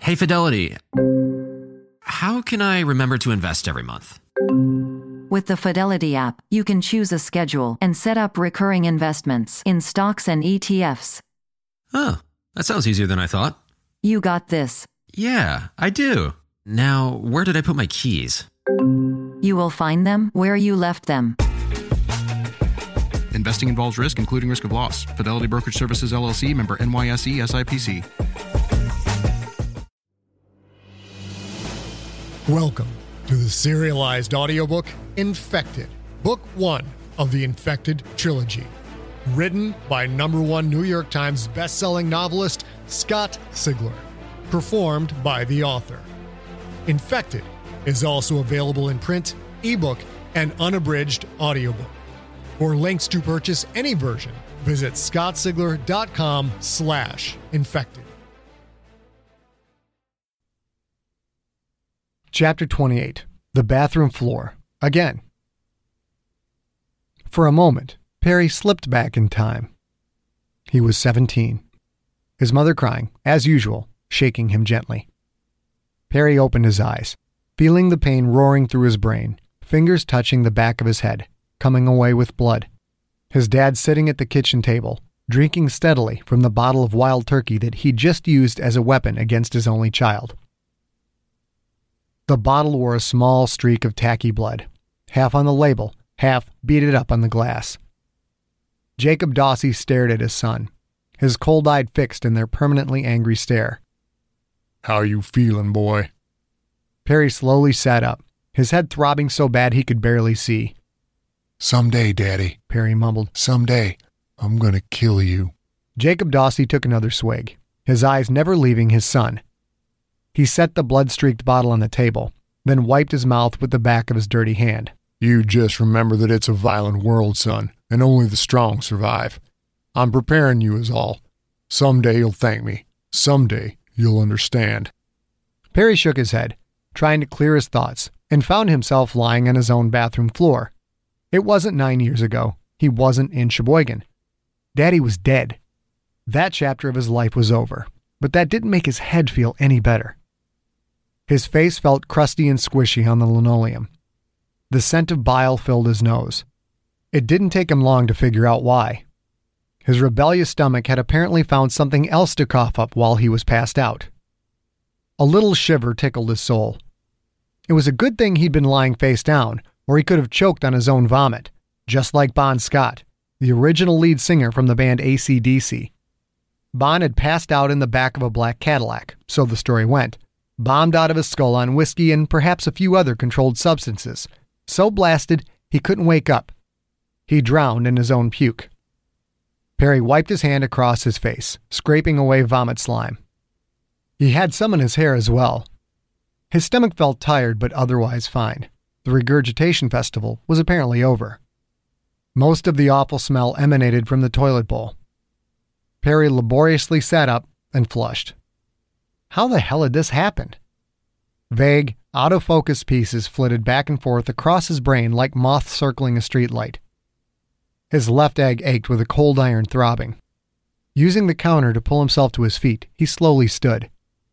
Hey, Fidelity. How can I remember to invest every month? With the Fidelity app, you can choose a schedule and set up recurring investments in stocks and ETFs. Oh, that sounds easier than I thought. You got this. Yeah, I do. Now, where did I put my keys? You will find them where you left them. Investing involves risk, including risk of loss. Fidelity Brokerage Services, LLC, member NYSE, SIPC. Welcome to the serialized audiobook, Infected, Book 1 of the Infected Trilogy. Written by #1 New York Times bestselling novelist Scott Sigler. Performed by the author. Infected is also available in print, ebook, and unabridged audiobook. For links to purchase any version, visit scottsigler.com/infected. Chapter 28. The Bathroom Floor. Again. For a moment, Perry slipped back in time. He was 17. His mother crying, as usual, shaking him gently. Perry opened his eyes, feeling the pain roaring through his brain, fingers touching the back of his head, coming away with blood. His dad sitting at the kitchen table, drinking steadily from the bottle of wild turkey that he'd just used as a weapon against his only child. The bottle wore a small streak of tacky blood, half on the label, half beaded up on the glass. Jacob Dawsey stared at his son, his cold-eyed fixed in their permanently angry stare. "How you feeling, boy?" Perry slowly sat up, his head throbbing so bad he could barely see. "Someday, Daddy," Perry mumbled. "Someday, I'm gonna kill you." Jacob Dawsey took another swig, his eyes never leaving his son. He set the blood-streaked bottle on the table, then wiped his mouth with the back of his dirty hand. "You just remember that it's a violent world, son, and only the strong survive. I'm preparing you is all. Someday you'll thank me. Someday you'll understand." Perry shook his head, trying to clear his thoughts, and found himself lying on his own bathroom floor. It wasn't 9 years ago. He wasn't in Sheboygan. Daddy was dead. That chapter of his life was over, but that didn't make his head feel any better. His face felt crusty and squishy on the linoleum. The scent of bile filled his nose. It didn't take him long to figure out why. His rebellious stomach had apparently found something else to cough up while he was passed out. A little shiver tickled his soul. It was a good thing he'd been lying face down, or he could have choked on his own vomit, just like Bon Scott, the original lead singer from the band AC/DC. Bon had passed out in the back of a black Cadillac, so the story went, bombed out of his skull on whiskey and perhaps a few other controlled substances, so blasted he couldn't wake up. He drowned in his own puke. Perry wiped his hand across his face, scraping away vomit slime. He had some in his hair as well. His stomach felt tired but otherwise fine. The regurgitation festival was apparently over. Most of the awful smell emanated from the toilet bowl. Perry laboriously sat up and flushed. How the hell had this happened? Vague, out-of-focus pieces flitted back and forth across his brain like moths circling a streetlight. His left egg ached with a cold iron throbbing. Using the counter to pull himself to his feet, he slowly stood.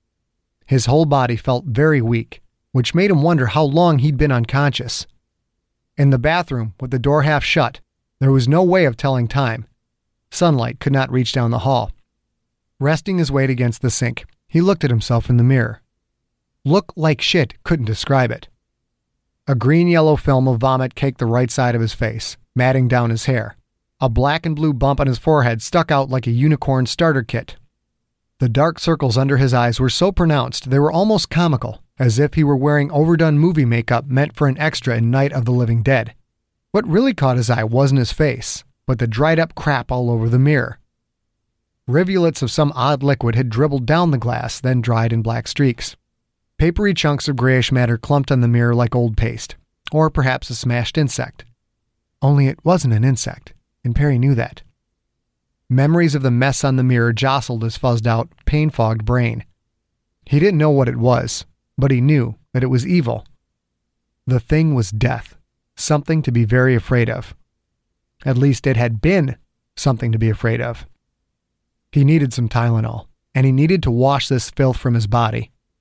His whole body felt very weak, which made him wonder how long he'd been unconscious. In the bathroom, with the door half shut, there was no way of telling time. Sunlight could not reach down the hall. Resting his weight against the sink, he looked at himself in the mirror. Look like shit couldn't describe it. A green-yellow film of vomit caked the right side of his face, matting down his hair. A black and blue bump on his forehead stuck out like a unicorn starter kit. The dark circles under his eyes were so pronounced they were almost comical, as if he were wearing overdone movie makeup meant for an extra in Night of the Living Dead. What really caught his eye wasn't his face, but the dried-up crap all over the mirror. Rivulets of some odd liquid had dribbled down the glass, then dried in black streaks. Papery chunks of grayish matter clumped on the mirror like old paste, or perhaps a smashed insect. Only it wasn't an insect, and Perry knew that. Memories of the mess on the mirror jostled his fuzzed-out, pain-fogged brain. He didn't know what it was, but he knew that it was evil. The thing was death, something to be very afraid of. At least it had been something to be afraid of. He needed some Tylenol, and he needed to wash this filth from his body.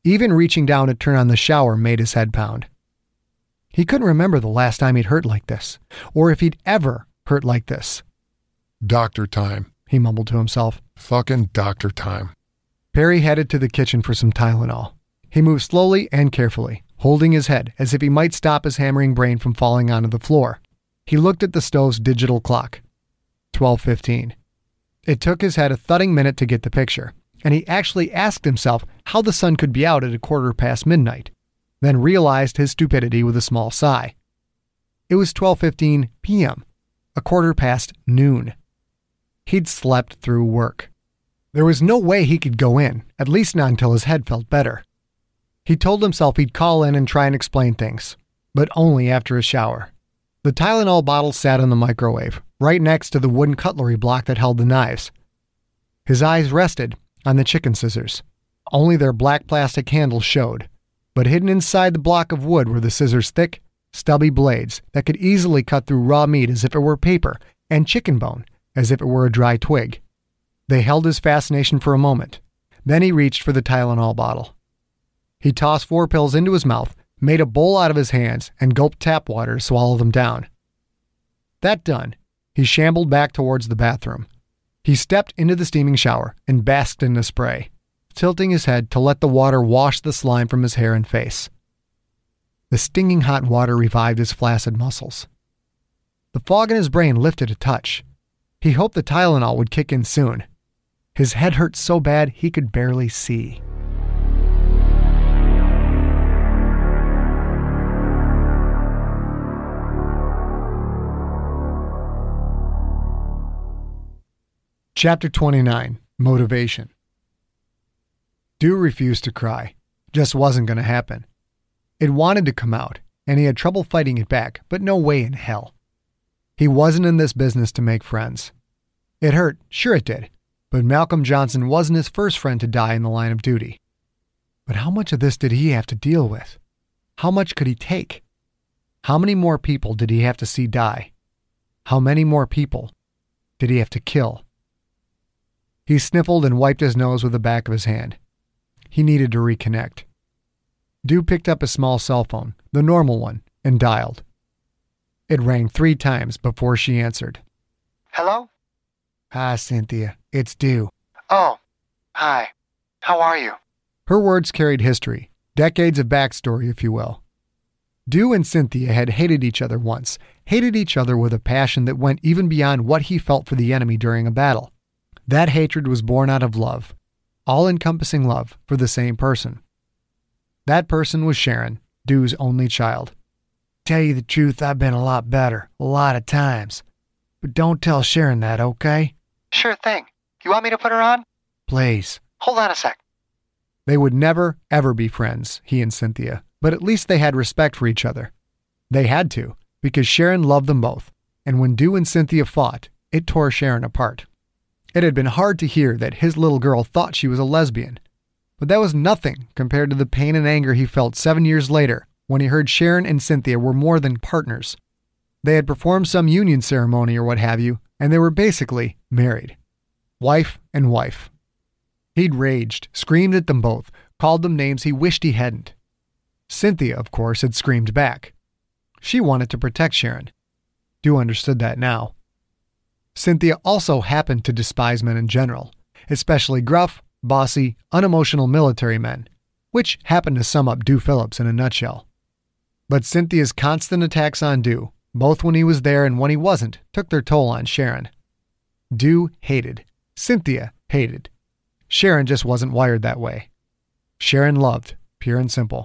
Even reaching down to turn on the shower made his head pound. He couldn't remember the last time he'd hurt like this, or if he'd ever hurt like this. Doctor time, he mumbled to himself. Fucking doctor time. Perry headed to the kitchen for some Tylenol. He moved slowly and carefully, holding his head as if he might stop his hammering brain from falling onto the floor. He looked at the stove's digital clock. 12:15. It took his head a thudding minute to get the picture, and he actually asked himself how the sun could be out at 1:15 midnight, then realized his stupidity with a small sigh. It was 12:15 p.m., 1:15 noon. He'd slept through work. There was no way he could go in, at least not until his head felt better. He told himself he'd call in and try and explain things, but only after a shower. The Tylenol bottle sat in the microwave, right next to the wooden cutlery block that held the knives. His eyes rested on the chicken scissors. Only their black plastic handles showed, but hidden inside the block of wood were the scissors' thick, stubby blades that could easily cut through raw meat as if it were paper and chicken bone as if it were a dry twig. They held his fascination for a moment. Then he reached for the Tylenol bottle. He tossed 4 pills into his mouth, made a bowl out of his hands, and gulped tap water to swallow them down. That done, he shambled back towards the bathroom. He stepped into the steaming shower and basked in the spray, tilting his head to let the water wash the slime from his hair and face. The stinging hot water revived his flaccid muscles. The fog in his brain lifted a touch. He hoped the Tylenol would kick in soon. His head hurt so bad he could barely see. Chapter 29, Motivation. Dew refused to cry. Just wasn't going to happen. It wanted to come out, and he had trouble fighting it back, but no way in hell. He wasn't in this business to make friends. It hurt, sure it did, but Malcolm Johnson wasn't his first friend to die in the line of duty. But how much of this did he have to deal with? How much could he take? How many more people did he have to see die? How many more people did he have to kill? He sniffled and wiped his nose with the back of his hand. He needed to reconnect. Dew picked up his small cell phone, the normal one, and dialed. It rang 3 times before she answered. Hello? Hi, Cynthia. It's Dew. Oh, hi. How are you? Her words carried history, decades of backstory, if you will. Dew and Cynthia had hated each other once, hated each other with a passion that went even beyond what he felt for the enemy during a battle. That hatred was born out of love, all-encompassing love for the same person. That person was Sharon, Dew's only child. Tell you the truth, I've been a lot better, a lot of times. But don't tell Sharon that, okay? Sure thing. You want me to put her on? Please. Hold on a sec. They would never, ever be friends, he and Cynthia, but at least they had respect for each other. They had to, because Sharon loved them both, and when Dew and Cynthia fought, it tore Sharon apart. It had been hard to hear that his little girl thought she was a lesbian, but that was nothing compared to the pain and anger he felt 7 years later when he heard Sharon and Cynthia were more than partners. They had performed some union ceremony or what have you, and they were basically married. Wife and wife. He'd raged, screamed at them both, called them names he wished he hadn't. Cynthia, of course, had screamed back. She wanted to protect Sharon. Dew understood that now. Cynthia also happened to despise men in general, especially gruff, bossy, unemotional military men, which happened to sum up Dew Phillips in a nutshell. But Cynthia's constant attacks on Dew, both when he was there and when he wasn't, took their toll on Sharon. Dew hated. Cynthia hated. Sharon just wasn't wired that way. Sharon loved, pure and simple.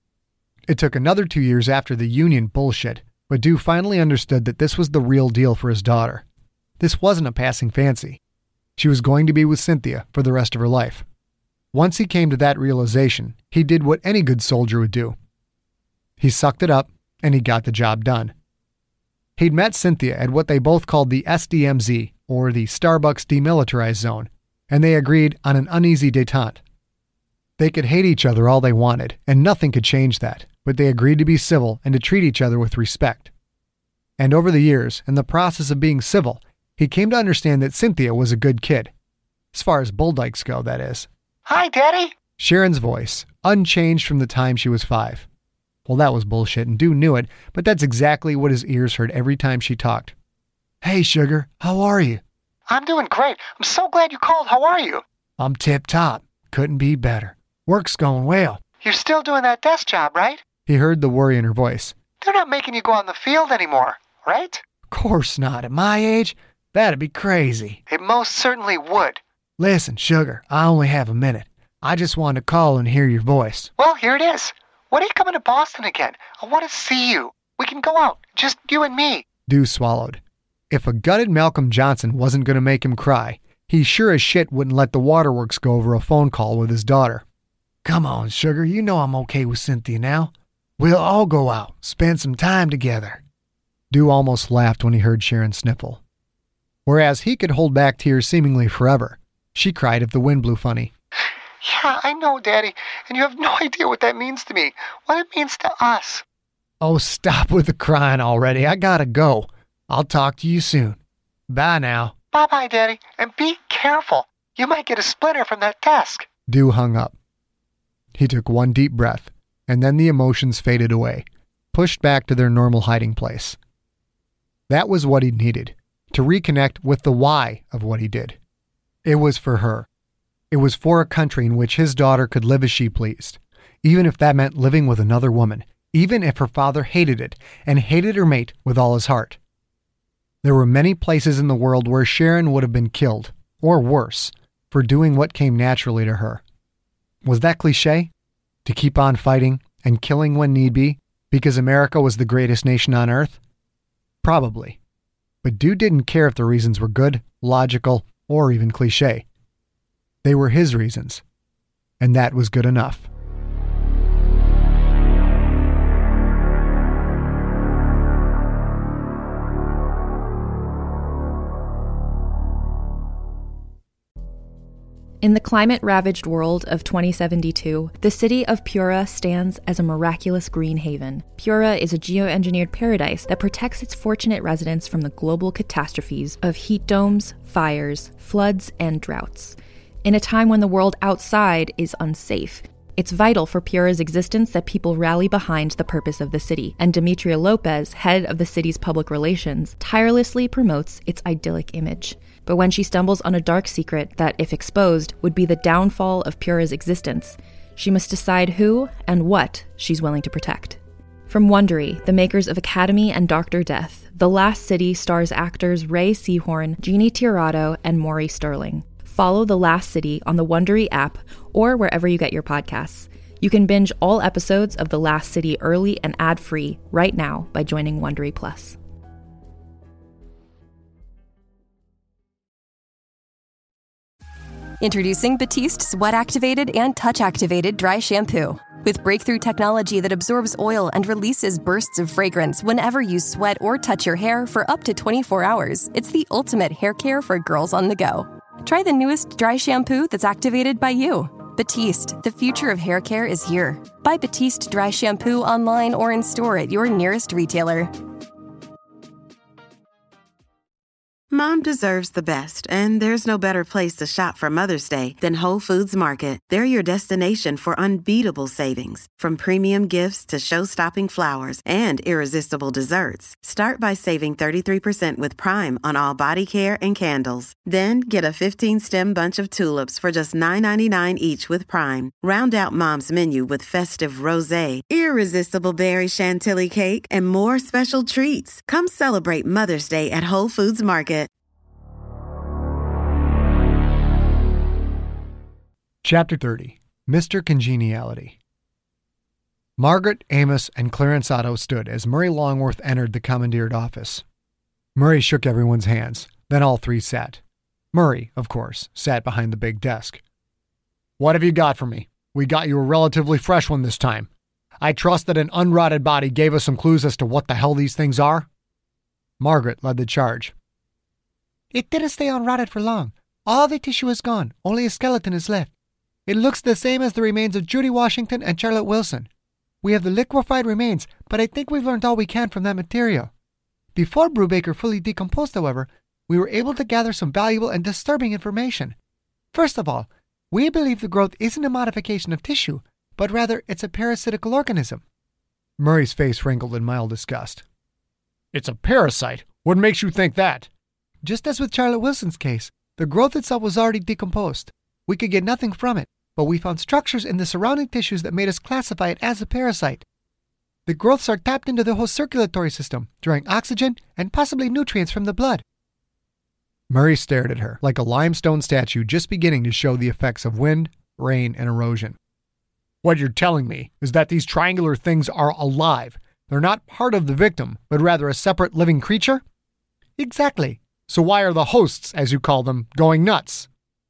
It took another 2 years after the union bullshit, but Dew finally understood that this was the real deal for his daughter. This wasn't a passing fancy. She was going to be with Cynthia for the rest of her life. Once he came to that realization, he did what any good soldier would do. He sucked it up, and he got the job done. He'd met Cynthia at what they both called the SDMZ, or the Starbucks Demilitarized Zone, and they agreed on an uneasy détente. They could hate each other all they wanted, and nothing could change that, but they agreed to be civil and to treat each other with respect. And over the years, in the process of being civil, he came to understand that Cynthia was a good kid. As far as bull dykes go, that is. Hi, Daddy. Sharon's voice, unchanged from the time she was 5. Well, that was bullshit, and Dew knew it, but that's exactly what his ears heard every time she talked. "Hey, sugar, how are you?" I'm doing great. I'm so glad you called. How are you? "I'm tip-top. Couldn't be better. Work's going well." You're still doing that desk job, right? He heard the worry in her voice. They're not making you go out in the field anymore, right? "Course not. At my age, that'd be crazy." It most certainly would. "Listen, sugar, I only have a minute. I just wanted to call and hear your voice." Well, here it is. When are you coming to Boston again? I want to see you. We can go out, just you and me. Dew swallowed. If a gutted Malcolm Johnson wasn't going to make him cry, he sure as shit wouldn't let the waterworks go over a phone call with his daughter. "Come on, sugar, you know I'm okay with Cynthia now. We'll all go out, spend some time together." Dew almost laughed when he heard Sharon sniffle. Whereas he could hold back tears seemingly forever, she cried if the wind blew funny. Yeah, I know, Daddy, and you have no idea what that means to me, what it means to us. "Oh, stop with the crying already. I gotta go. I'll talk to you soon. Bye now." Bye-bye, Daddy, and be careful. You might get a splinter from that desk. Dew hung up. He took one deep breath, and then the emotions faded away, pushed back to their normal hiding place. That was what he needed, to reconnect with the why of what he did. It was for her. It was for a country in which his daughter could live as she pleased, even if that meant living with another woman, even if her father hated it and hated her mate with all his heart. There were many places in the world where Sharon would have been killed, or worse, for doing what came naturally to her. Was that cliché? To keep on fighting and killing when need be, because America was the greatest nation on earth? Probably. But Dew didn't care if the reasons were good, logical, or even cliché. They were his reasons, and that was good enough. In the climate-ravaged world of 2072, the city of Pura stands as a miraculous green haven. Pura is a geoengineered paradise that protects its fortunate residents from the global catastrophes of heat domes, fires, floods, and droughts. In a time when the world outside is unsafe, it's vital for Pura's existence that people rally behind the purpose of the city, and Demetria Lopez, head of the city's public relations, tirelessly promotes its idyllic image. But when she stumbles on a dark secret that, if exposed, would be the downfall of Pura's existence, she must decide who and what she's willing to protect. From Wondery, the makers of Academy and Dr. Death, The Last City stars actors Ray Seahorn, Jeannie Tirado, and Maury Sterling. Follow The Last City on the Wondery app or wherever you get your podcasts. You can binge all episodes of The Last City early and ad-free right now by joining Wondery Plus. Introducing Batiste Sweat-Activated and Touch-Activated Dry Shampoo. With breakthrough technology that absorbs oil and releases bursts of fragrance whenever you sweat or touch your hair for up to 24 hours, it's the ultimate hair care for girls on the go. Try the newest dry shampoo that's activated by you. Batiste, the future of hair care is here. Buy Batiste Dry Shampoo online or in store at your nearest retailer. Mom deserves the best, and there's no better place to shop for Mother's Day than Whole Foods Market. They're your destination for unbeatable savings, from premium gifts to show-stopping flowers and irresistible desserts. Start by saving 33% with Prime on all body care and candles. Then get a 15-stem bunch of tulips for just $9.99 each with Prime. Round out Mom's menu with festive rosé, irresistible berry chantilly cake, and more special treats. Come celebrate Mother's Day at Whole Foods Market. Chapter 30. Mr. Congeniality. Margaret, Amos, and Clarence Otto stood as Murray Longworth entered the commandeered office. Murray shook everyone's hands. Then all three sat. Murray, of course, sat behind the big desk. "What have you got for me? We got you a relatively fresh one this time. I trust that an unrotted body gave us some clues as to what the hell these things are?" Margaret led the charge. "It didn't stay unrotted for long. All the tissue is gone. Only a skeleton is left. It looks the same as the remains of Judy Washington and Charlotte Wilson. We have the liquefied remains, but I think we've learned all we can from that material. Before Brubaker fully decomposed, however, we were able to gather some valuable and disturbing information. First of all, we believe the growth isn't a modification of tissue, but but rather it's a parasitical organism. Murray's face wrinkled in mild disgust. It's a parasite? What makes you think that? Just as with Charlotte Wilson's case, the growth itself was already decomposed. We could get nothing from it, but we found structures in the surrounding tissues that made us classify it as a parasite. The growths are tapped into the whole circulatory system, drawing oxygen and possibly nutrients from the blood. Murray stared at her like a limestone statue just beginning to show the effects of wind, rain, and erosion. What you're telling me is that these triangular things are alive. They're not part of the victim, but rather a separate living creature? Exactly. So why are the hosts, as you call them, going nuts?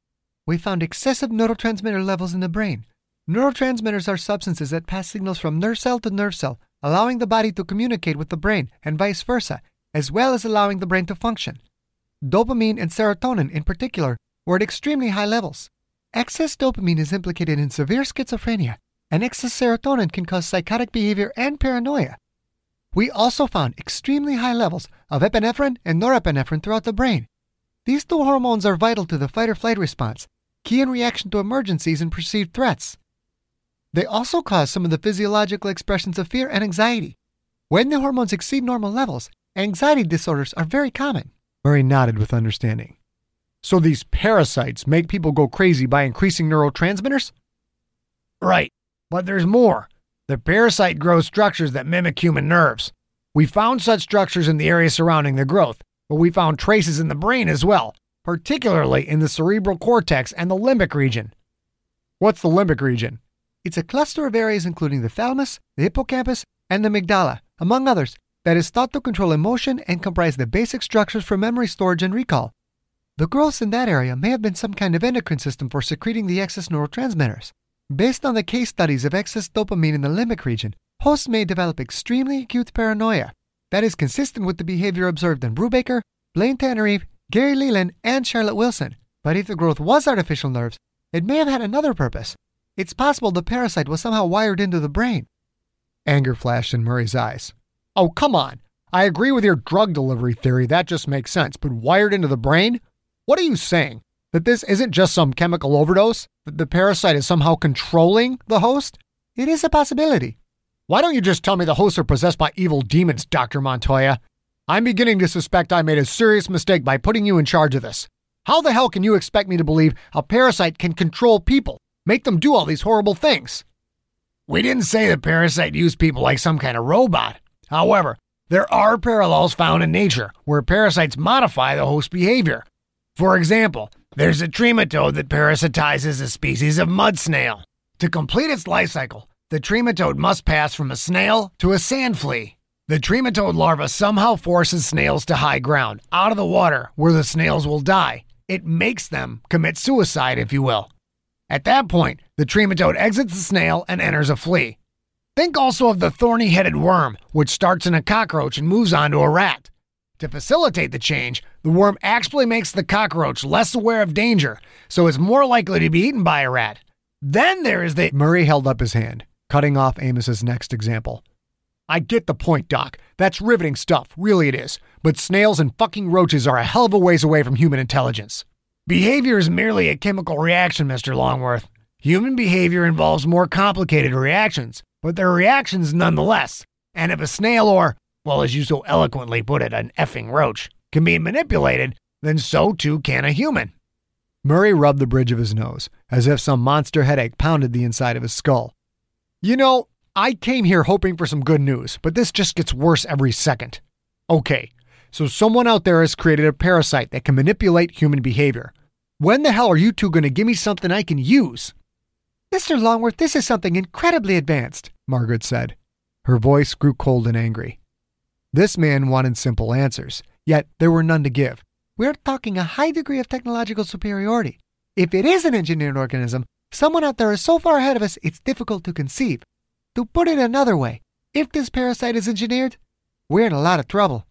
We found excessive neurotransmitter levels in the brain. Neurotransmitters are substances that pass signals from nerve cell to nerve cell, allowing the body to communicate with the brain and vice versa, as well as allowing the brain to function. Dopamine and serotonin, in particular, were at extremely high levels. Excess dopamine is implicated in severe schizophrenia, and excess serotonin can cause psychotic behavior and paranoia. We also found extremely high levels of epinephrine and norepinephrine throughout the brain. These two hormones are vital to the fight-or-flight response, key in reaction to emergencies and perceived threats. They also cause some of the physiological expressions of fear and anxiety. When the hormones exceed normal levels, anxiety disorders are very common. Murray nodded with understanding. So these parasites make people go crazy by increasing neurotransmitters? Right, but there's more. The parasite grows structures that mimic human nerves. We found such structures in the area surrounding the growth, but we found traces in the brain as well, particularly in the cerebral cortex and the limbic region. What's the limbic region? It's a cluster of areas including the thalamus, the hippocampus, and the amygdala, among others, that is thought to control emotion and comprise the basic structures for memory storage and recall. The growths in that area may have been some kind of endocrine system for secreting the excess neurotransmitters. Based on the case studies of excess dopamine in the limbic region, hosts may develop extremely acute paranoia. That is consistent with the behavior observed in Brubaker, Blaine Tannereve, Gary Leland, and Charlotte Wilson. But if the growth was artificial nerves, it may have had another purpose. It's possible the parasite was somehow wired into the brain. Anger flashed in Murray's eyes. Oh, come on. I agree with your drug delivery theory. That just makes sense. But wired into the brain? What are you saying? That this isn't just some chemical overdose? That the parasite is somehow controlling the host? It is a possibility. Why don't you just tell me the hosts are possessed by evil demons, Dr. Montoya? I'm beginning to suspect I made a serious mistake by putting you in charge of this. How the hell can you expect me to believe a parasite can control people, make them do all these horrible things? We didn't say the parasite used people like some kind of robot. However, there are parallels found in nature where parasites modify the host behavior. For example, there's a trematode that parasitizes a species of mud snail. To complete its life cycle, the trematode must pass from a snail to a sand flea. The trematode larva somehow forces snails to high ground, out of the water, where the snails will die. It makes them commit suicide, if you will. At that point, the trematode exits the snail and enters a flea. Think also of the thorny-headed worm, which starts in a cockroach and moves on to a rat. To facilitate the change, the worm actually makes the cockroach less aware of danger, so it's more likely to be eaten by a rat. Then there is the... Murray held up his hand, cutting off Amos's next example. I get the point, Doc. That's riveting stuff, really it is. But snails and fucking roaches are a hell of a ways away from human intelligence. Behavior is merely a chemical reaction, Mr. Longworth. Human behavior involves more complicated reactions, but they're reactions nonetheless. And if a snail or, well, as you so eloquently put it, an effing roach, can be manipulated, then so too can a human. Murray rubbed the bridge of his nose, as if some monster headache pounded the inside of his skull. You know, I came here hoping for some good news, but this just gets worse every second. Okay, so someone out there has created a parasite that can manipulate human behavior. When the hell are you two going to give me something I can use? Mr. Longworth, this is something incredibly advanced, Margaret said. Her voice grew cold and angry. This man wanted simple answers, yet there were none to give. We're talking a high degree of technological superiority. If it is an engineered organism, someone out there is so far ahead of us it's difficult to conceive. To put it another way, if this parasite is engineered, we're in a lot of trouble.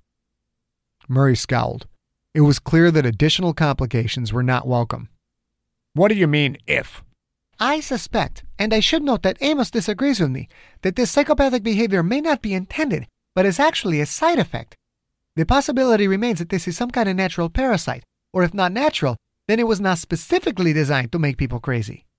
Murray scowled. It was clear that additional complications were not welcome. What do you mean, if? I suspect, and I should note that Amos disagrees with me, that this psychopathic behavior may not be intended, but is actually a side effect. The possibility remains that this is some kind of natural parasite, or if not natural, then it was not specifically designed to make people crazy.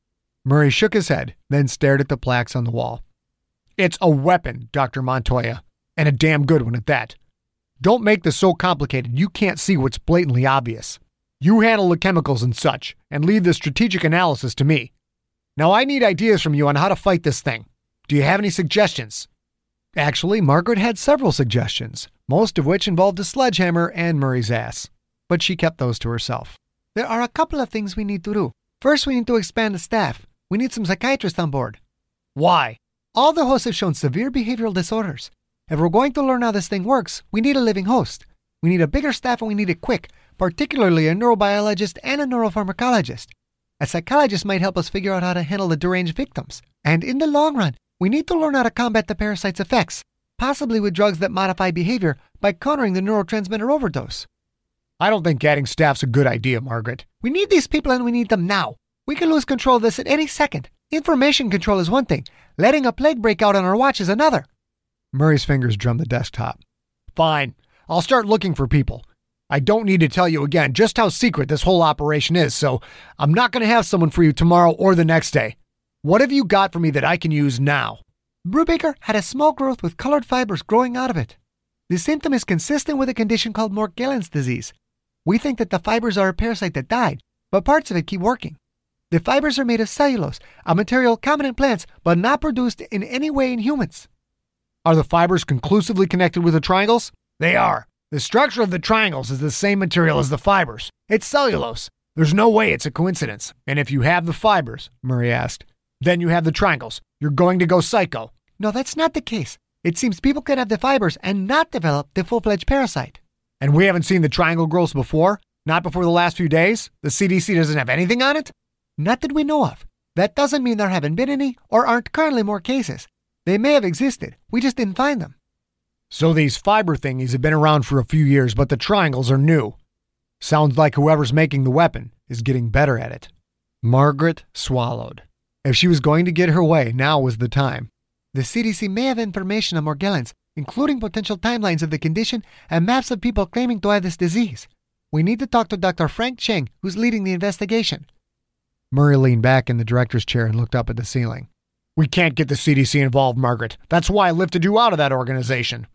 Murray shook his head, then stared at the plaques on the wall. It's a weapon, Dr. Montoya, and a damn good one at that. Don't make this so complicated you can't see what's blatantly obvious. You handle the chemicals and such, and leave the strategic analysis to me. Now I need ideas from you on how to fight this thing. Do you have any suggestions? Actually, Margaret had several suggestions, most of which involved a sledgehammer and Murray's ass. But she kept those to herself. There are a couple of things we need to do. First, we need to expand the staff. We need some psychiatrists on board. Why? All the hosts have shown severe behavioral disorders. If we're going to learn how this thing works, we need a living host. We need a bigger staff and we need it quick, particularly a neurobiologist and a neuropharmacologist. A psychologist might help us figure out how to handle the deranged victims. And in the long run, we need to learn how to combat the parasite's effects, possibly with drugs that modify behavior by countering the neurotransmitter overdose. I don't think adding staff's a good idea, Margaret. We need these people and we need them now. We can lose control of this at any second. Information control is one thing. Letting a plague break out on our watch is another. Murray's fingers drummed the desktop. Fine. I'll start looking for people. I don't need to tell you again just how secret this whole operation is, so I'm not going to have someone for you tomorrow or the next day. What have you got for me that I can use now? Brubaker had a small growth with colored fibers growing out of it. The symptom is consistent with a condition called Morgellons disease. We think that the fibers are a parasite that died, but parts of it keep working. The fibers are made of cellulose, a material common in plants, but not produced in any way in humans. Are the fibers conclusively connected with the triangles? They are. The structure of the triangles is the same material as the fibers. It's cellulose. There's no way it's a coincidence. And if you have the fibers, Murray asked, then you have the triangles. You're going to go psycho. No, that's not the case. It seems people can have the fibers and not develop the full-fledged parasite. And we haven't seen the triangle growths before? Not before the last few days? The CDC doesn't have anything on it? Not that we know of. That doesn't mean there haven't been any or aren't currently more cases. They may have existed. We just didn't find them. So these fiber thingies have been around for a few years, but the triangles are new. Sounds like whoever's making the weapon is getting better at it. Margaret swallowed. If she was going to get her way, now was the time. The CDC may have information on Morgellons, including potential timelines of the condition and maps of people claiming to have this disease. We need to talk to Dr. Frank Cheng, who's leading the investigation. Murray leaned back in the director's chair and looked up at the ceiling. We can't get the CDC involved, Margaret. That's why I lifted you out of that organization.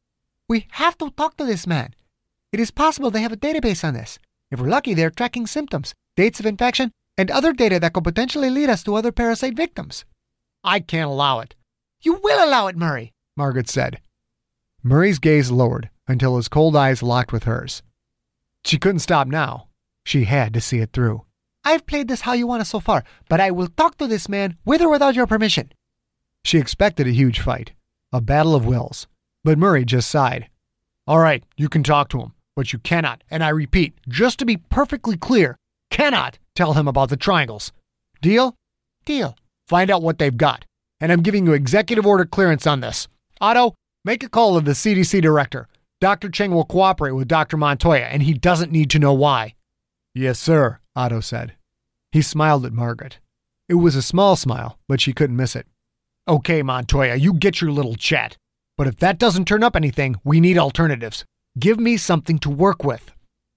We have to talk to this man. It is possible they have a database on this. If we're lucky, they're tracking symptoms, dates of infection, and other data that could potentially lead us to other parasite victims. I can't allow it. You will allow it, Murray, Margaret said. Murray's gaze lowered until his cold eyes locked with hers. She couldn't stop now. She had to see it through. I've played this how you want it so far, but I will talk to this man with or without your permission. She expected a huge fight, a battle of wills, but Murray just sighed. All right, you can talk to him, but you cannot, and I repeat, just to be perfectly clear, cannot tell him about the triangles. Deal? Deal. Find out what they've got, and I'm giving you executive order clearance on this. Otto, make a call to the CDC director. Dr. Cheng will cooperate with Dr. Montoya, and he doesn't need to know why. Yes, sir, Otto said. He smiled at Margaret. It was a small smile, but she couldn't miss it. Okay, Montoya, you get your little chat. But if that doesn't turn up anything, we need alternatives. Give me something to work with.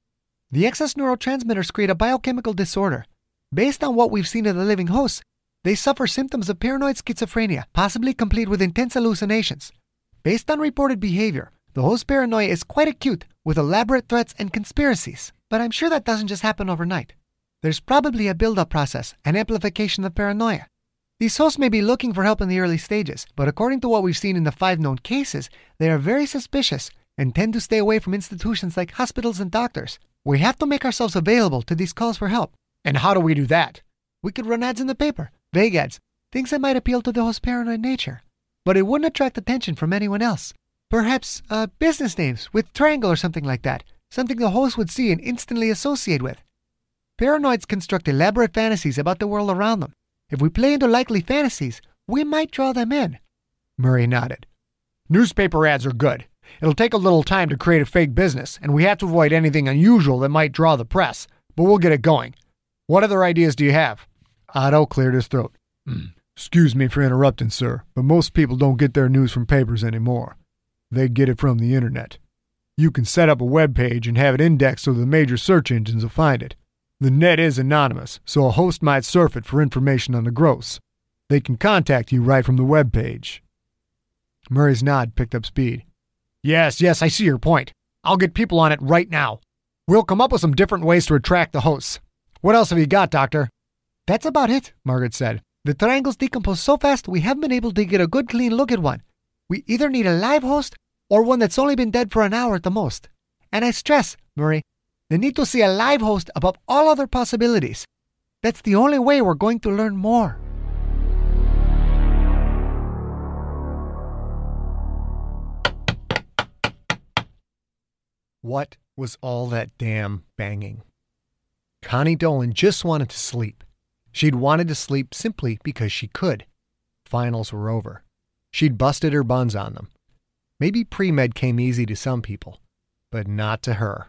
The excess neurotransmitters create a biochemical disorder. Based on what we've seen of the living hosts, they suffer symptoms of paranoid schizophrenia, possibly complete with intense hallucinations. Based on reported behavior, the host paranoia is quite acute, with elaborate threats and conspiracies. But I'm sure that doesn't just happen overnight. There's probably a build-up process, an amplification of paranoia. These hosts may be looking for help in the early stages, but according to what we've seen in the 5 known cases, they are very suspicious and tend to stay away from institutions like hospitals and doctors. We have to make ourselves available to these calls for help. And how do we do that? We could run ads in the paper, vague ads, things that might appeal to the host's paranoid nature. But it wouldn't attract attention from anyone else. Perhaps business names with triangle or something like that, something the host would see and instantly associate with. Paranoids construct elaborate fantasies about the world around them. If we play into likely fantasies, we might draw them in. Murray nodded. Newspaper ads are good. It'll take a little time to create a fake business, and we have to avoid anything unusual that might draw the press, but we'll get it going. What other ideas do you have? Otto cleared his throat. Excuse me for interrupting, sir, but most people don't get their news from papers anymore. They get it from the internet. You can set up a web page and have it indexed so the major search engines will find it. The net is anonymous, so a host might surf it for information on the gross. They can contact you right from the webpage. Murray's nod picked up speed. Yes, I see your point. I'll get people on it right now. We'll come up with some different ways to attract the hosts. What else have you got, Doctor? That's about it, Margaret said. The triangles decompose so fast we haven't been able to get a good clean look at one. We either need a live host or one that's only been dead for an hour at the most. And I stress, Murray, the need to see a live host above all other possibilities. That's the only way we're going to learn more. What was all that damn banging? Connie Dolan just wanted to sleep. She'd wanted to sleep simply because she could. Finals were over. She'd busted her buns on them. Maybe pre-med came easy to some people, but not to her.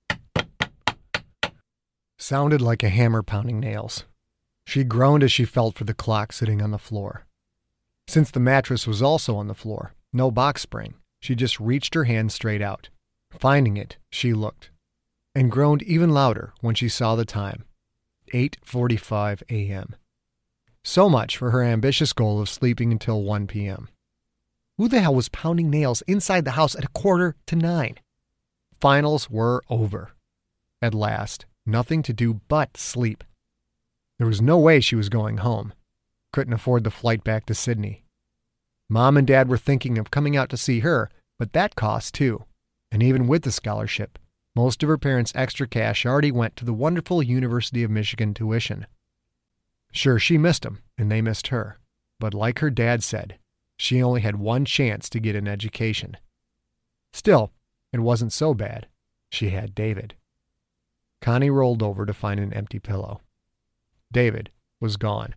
Sounded like a hammer pounding nails. She groaned as she felt for the clock sitting on the floor. Since the mattress was also on the floor, no box spring, she just reached her hand straight out. Finding it, she looked, and groaned even louder when she saw the time. 8:45 a.m. So much for her ambitious goal of sleeping until 1 p.m. Who the hell was pounding nails inside the house at 8:45? Finals were over. At last, nothing to do but sleep. There was no way she was going home. Couldn't afford the flight back to Sydney. Mom and Dad were thinking of coming out to see her, but that cost too. And even with the scholarship, most of her parents' extra cash already went to the wonderful University of Michigan tuition. Sure, she missed them, and they missed her. But like her dad said, she only had one chance to get an education. Still, it wasn't so bad. She had David. Connie rolled over to find an empty pillow. David was gone.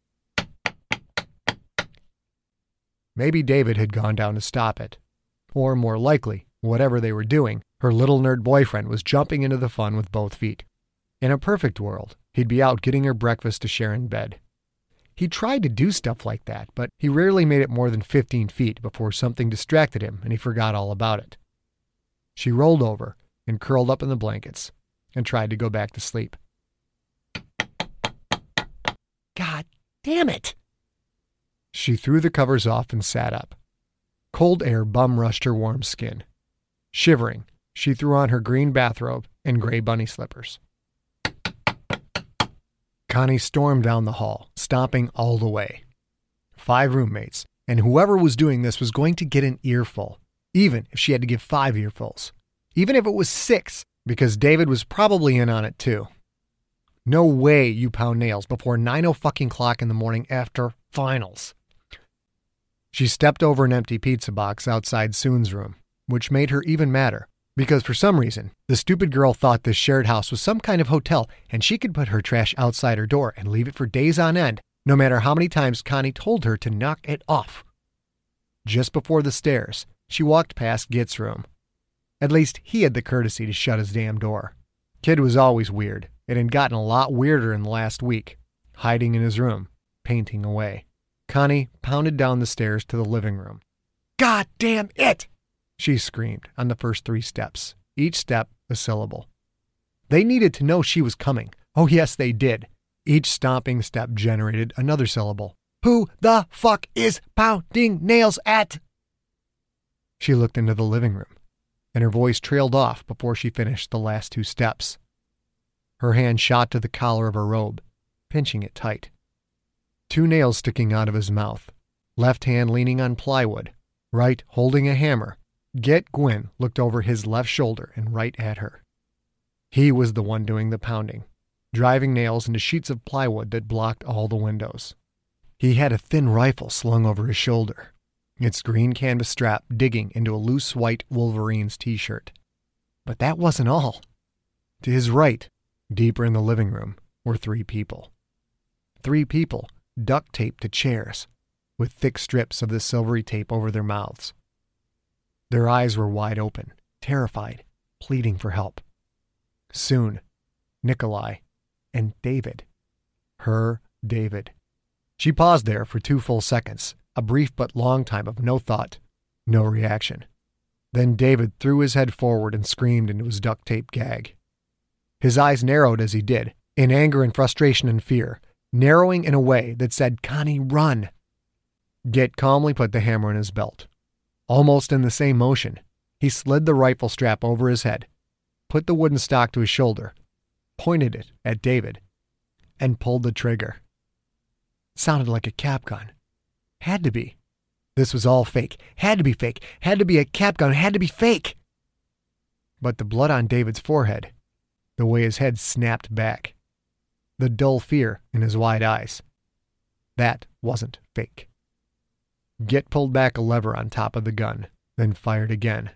Maybe David had gone down to stop it. Or more likely, whatever they were doing, her little nerd boyfriend was jumping into the fun with both feet. In a perfect world, he'd be out getting her breakfast to share in bed. He tried to do stuff like that, but he rarely made it more than 15 feet before something distracted him and he forgot all about it. She rolled over and curled up in the blankets and tried to go back to sleep. God damn it! She threw the covers off and sat up. Cold air bum-rushed her warm skin. Shivering, she threw on her green bathrobe and gray bunny slippers. Connie stormed down the hall, stomping all the way. 5 roommates, and whoever was doing this was going to get an earful, even if she had to give 5 earfuls. Even if it was 6, because David was probably in on it too. No way you pound nails before 9:00 in the morning after finals. She stepped over an empty pizza box outside Soon's room, which made her even madder, because for some reason, the stupid girl thought this shared house was some kind of hotel and she could put her trash outside her door and leave it for days on end, no matter how many times Connie told her to knock it off. Just before the stairs, she walked past Git's room. At least he had the courtesy to shut his damn door. Kid was always weird. It had gotten a lot weirder in the last week, hiding in his room, painting away. Connie pounded down the stairs to the living room. God damn it! She screamed on the first 3 steps, each step a syllable. They needed to know she was coming. Oh yes, they did. Each stomping step generated another syllable. Who the fuck is pounding nails at? She looked into the living room, and her voice trailed off before she finished the last 2 steps. Her hand shot to the collar of her robe, pinching it tight. 2 nails sticking out of his mouth, left hand leaning on plywood, right holding a hammer. Git Gwyn looked over his left shoulder and right at her. He was the one doing the pounding, driving nails into sheets of plywood that blocked all the windows. He had a thin rifle slung over his shoulder, its green canvas strap digging into a loose white Wolverines t-shirt. But that wasn't all. To his right, deeper in the living room, were 3 people. 3 people duct taped to chairs, with thick strips of the silvery tape over their mouths. Their eyes were wide open, terrified, pleading for help. Soon, Nikolai and David. Her David. She paused there for 2 full seconds, a brief but long time of no thought, no reaction. Then David threw his head forward and screamed into his duct tape gag. His eyes narrowed as he did, in anger and frustration and fear, narrowing in a way that said, "Connie, run." Git calmly put the hammer in his belt. Almost in the same motion, he slid the rifle strap over his head, put the wooden stock to his shoulder, pointed it at David, and pulled the trigger. It sounded like a cap gun. Had to be. This was all fake. Had to be fake. Had to be a cap gun. Had to be fake. But the blood on David's forehead, the way his head snapped back, the dull fear in his wide eyes, that wasn't fake. Git pulled back a lever on top of the gun, then fired again.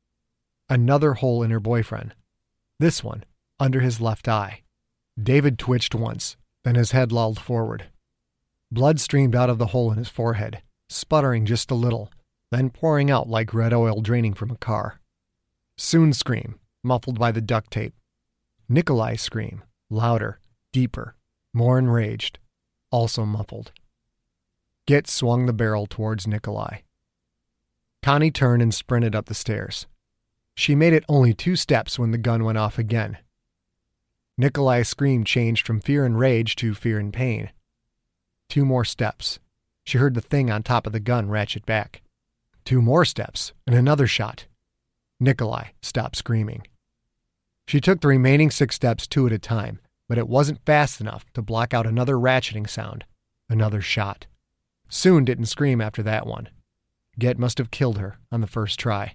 Another hole in her boyfriend. This one, under his left eye. David twitched once, then his head lolled forward. Blood streamed out of the hole in his forehead, sputtering just a little, then pouring out like red oil draining from a car. Soon's scream, muffled by the duct tape. Nikolai's scream, louder, deeper, more enraged, also muffled. Git swung the barrel towards Nikolai. Connie turned and sprinted up the stairs. She made it only 2 steps when the gun went off again. Nikolai's scream changed from fear and rage to fear and pain. 2 more steps. She heard the thing on top of the gun ratchet back. 2 more steps, and another shot. Nikolai stopped screaming. She took the remaining 6 steps 2 at a time, but it wasn't fast enough to block out another ratcheting sound, another shot. Soon didn't scream after that one. Git must have killed her on the first try.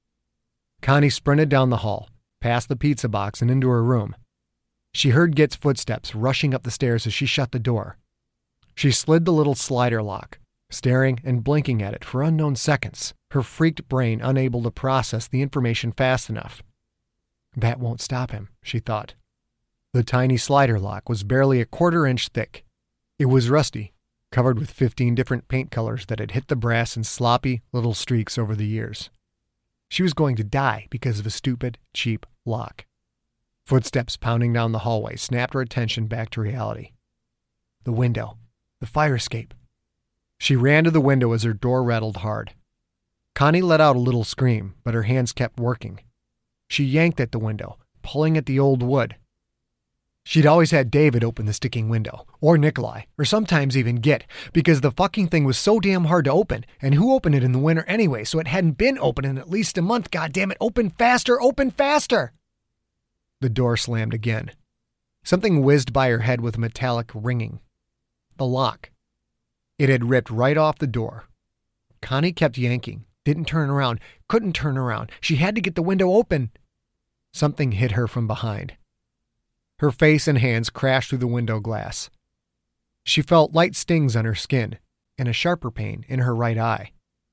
Connie sprinted down the hall, past the pizza box and into her room. She heard Git's footsteps rushing up the stairs as she shut the door. She slid the little slider lock, staring and blinking at it for unknown seconds, her freaked brain unable to process the information fast enough. That won't stop him, she thought. The tiny slider lock was barely a 1/4 inch thick. It was rusty, covered with 15 different paint colors that had hit the brass in sloppy little streaks over the years. She was going to die because of a stupid, cheap lock. Footsteps pounding down the hallway snapped her attention back to reality. The window. The fire escape. She ran to the window as her door rattled hard. Connie let out a little scream, but her hands kept working. She yanked at the window, pulling at the old wood. She'd always had David open the sticking window, or Nikolai, or sometimes even Git, because the fucking thing was so damn hard to open, and who opened it in the winter anyway, so it hadn't been open in at least a month, goddammit, open faster, open faster! The door slammed again. Something whizzed by her head with a metallic ringing. The lock. It had ripped right off the door. Connie kept yanking, didn't turn around, couldn't turn around. She had to get the window open. Something hit her from behind. Her face and hands crashed through the window glass. She felt light stings on her skin and a sharper pain in her right eye.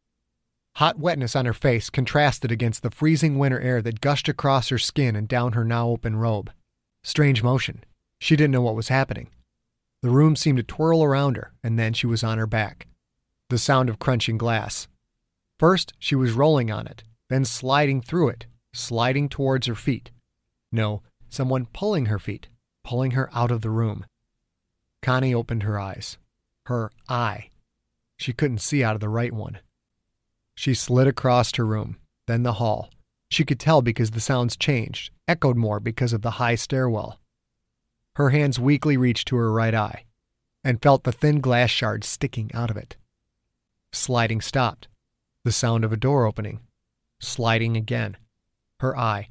Hot wetness on her face contrasted against the freezing winter air that gushed across her skin and down her now open robe. Strange motion. She didn't know what was happening. The room seemed to twirl around her, and then she was on her back. The sound of crunching glass. First, she was rolling on it, then sliding through it, sliding towards her feet. No, someone pulling her feet, pulling her out of the room. Connie opened her eyes. Her eye. She couldn't see out of the right one. She slid across her room, then the hall. She could tell because the sounds changed, echoed more because of the high stairwell. Her hands weakly reached to her right eye, and felt the thin glass shards sticking out of it. Sliding stopped. The sound of a door opening. Sliding again. Her eye.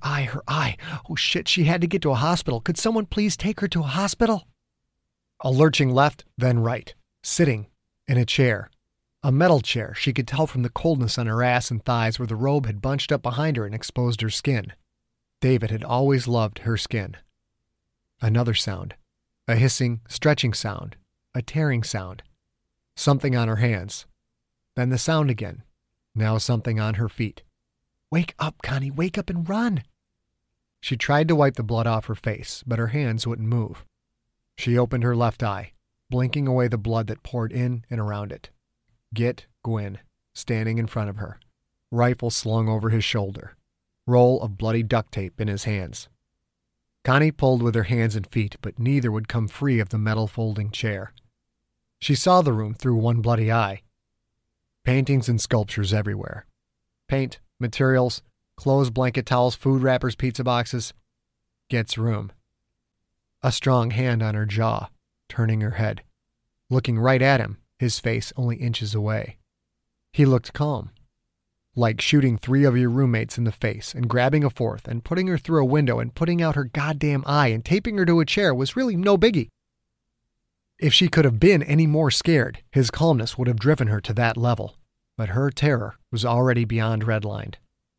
Oh shit, she had to get to a hospital. Could someone please take her to a hospital? A lurching left, then right. Sitting. In a chair. A metal chair, she could tell from the coldness on her ass and thighs where the robe had bunched up behind her and exposed her skin. David had always loved her skin. Another sound. A hissing, stretching sound. A tearing sound. Something on her hands. Then the sound again. Now something on her feet. Wake up, Connie, wake up and run! She tried to wipe the blood off her face, but her hands wouldn't move. She opened her left eye, blinking away the blood that poured in and around it. Git Gwyn, standing in front of her, rifle slung over his shoulder, roll of bloody duct tape in his hands. Connie pulled with her hands and feet, but neither would come free of the metal folding chair. She saw the room through one bloody eye. Paintings and sculptures everywhere. Paint, materials, clothes, blanket towels, food wrappers, pizza boxes. Git's room. A strong hand on her jaw, turning her head. Looking right at him, his face only inches away. He looked calm. Like shooting 3 of your roommates in the face and grabbing a 4th and putting her through a window and putting out her goddamn eye and taping her to a chair was really no biggie. If she could have been any more scared, his calmness would have driven her to that level. But her terror was already beyond redlined.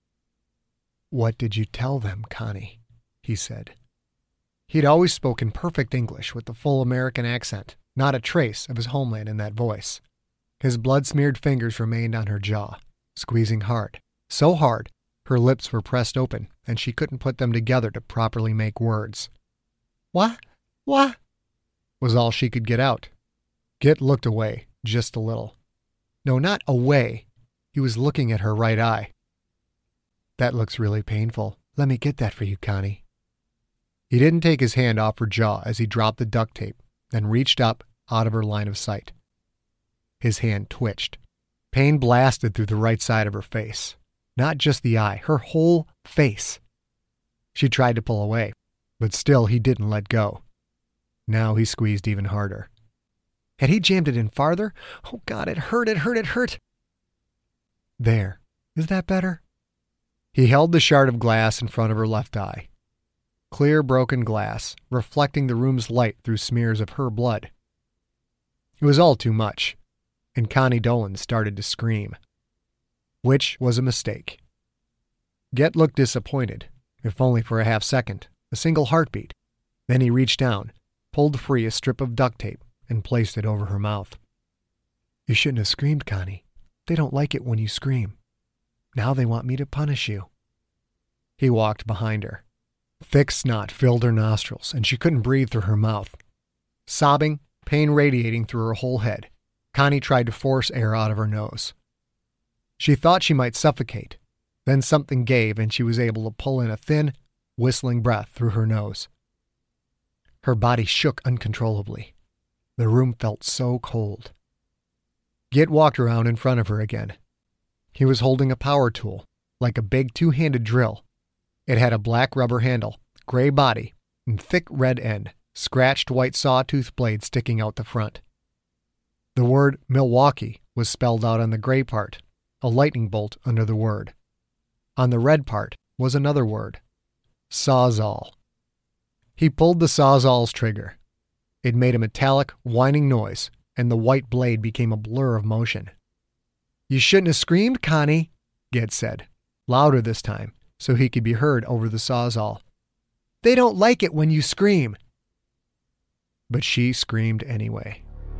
"What did you tell them, Connie?" he said. He'd always spoken perfect English with the full American accent, not a trace of his homeland in that voice. His blood-smeared fingers remained on her jaw, squeezing hard, so hard her lips were pressed open and she couldn't put them together to properly make words. What was all she could get out. Git looked away, just a little. No, not away. He was looking at her right eye. "That looks really painful. Let me get that for you, Connie." He didn't take his hand off her jaw as he dropped the duct tape, then reached up, out of her line of sight. His hand twitched. Pain blasted through the right side of her face. Not just the eye, her whole face. She tried to pull away, but still he didn't let go. Now he squeezed even harder. Had he jammed it in farther? Oh God, it hurt. There. Is that better? He held the shard of glass in front of her left eye. Clear broken glass, reflecting the room's light through smears of her blood. It was all too much, and Connie Dolan started to scream. Which was a mistake. Gett looked disappointed, if only for a half second, a single heartbeat. Then he reached down, pulled free a strip of duct tape, and placed it over her mouth. "You shouldn't have screamed, Connie. They don't like it when you scream. Now they want me to punish you." He walked behind her. Thick snot filled her nostrils, and she couldn't breathe through her mouth. Sobbing, pain radiating through her whole head, Connie tried to force air out of her nose. She thought she might suffocate. Then something gave, and she was able to pull in a thin, whistling breath through her nose. Her body shook uncontrollably. The room felt so cold. Git walked around in front of her again. He was holding a power tool, like a big 2-handed drill. It had a black rubber handle, gray body, and thick red end, scratched white sawtooth blade sticking out the front. The word Milwaukee was spelled out on the gray part, a lightning bolt under the word. On the red part was another word, Sawzall. He pulled the Sawzall's trigger. It made a metallic, whining noise, and the white blade became a blur of motion. "You shouldn't have screamed, Connie," Gett said, louder this time, so he could be heard over the Sawzall. "They don't like it when you scream." But she screamed anyway.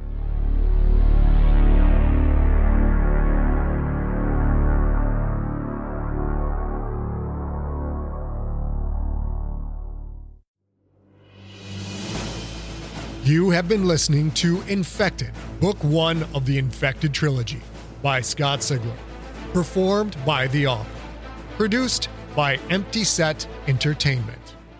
You have been listening to Infected, Book 1 of the Infected Trilogy by Scott Sigler. Performed by the author. Produced by Empty Set Entertainment.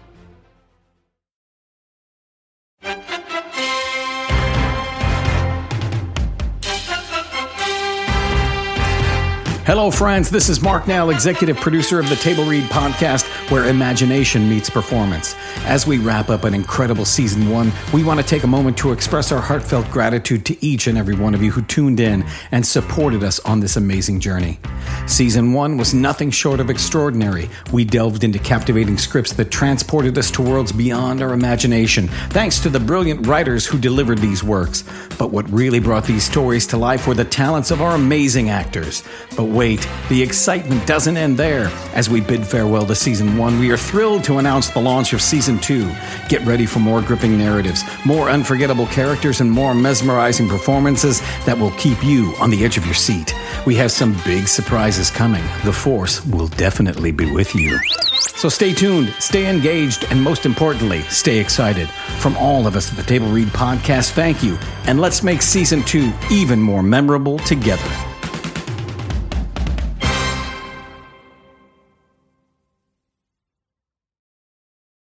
Hello, friends. This is Mark Nell, executive producer of the Table Read podcast, where imagination meets performance. As we wrap up an incredible season 1, we want to take a moment to express our heartfelt gratitude to each and every one of you who tuned in and supported us on this amazing journey. Season 1 was nothing short of extraordinary. We delved into captivating scripts that transported us to worlds beyond our imagination, thanks to the brilliant writers who delivered these works. But what really brought these stories to life were the talents of our amazing actors. But wait, the excitement doesn't end there. As we bid farewell to Season 1, we are thrilled to announce the launch of Season 2. Get ready for more gripping narratives, more unforgettable characters, and more mesmerizing performances that will keep you on the edge of your seat. We have some big surprises coming. The Force will definitely be with you. So stay tuned, stay engaged, and most importantly, stay excited. From all of us at the Table Read podcast, thank you, and let's make Season 2 even more memorable together.